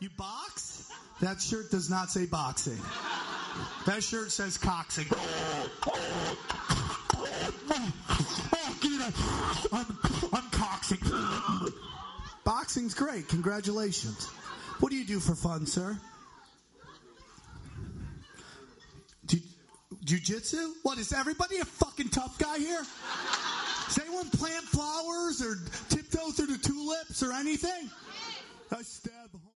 You box? That shirt does not say boxing. That shirt says coxing. I'm coxing. Boxing's great. Congratulations. What do you do for fun, sir? Jiu-jitsu? What, is everybody a fucking tough guy here? Does anyone plant flowers or tiptoe through the tulips or anything? I stab